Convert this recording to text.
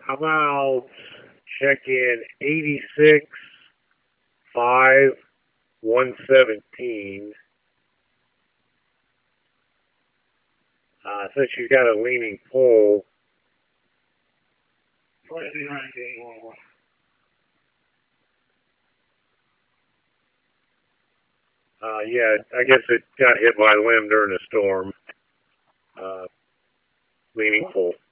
How about checking 86, 5, 117? Since you got a leaning pole, yeah, I guess it got hit by a limb during the storm. Uh, leaning pole.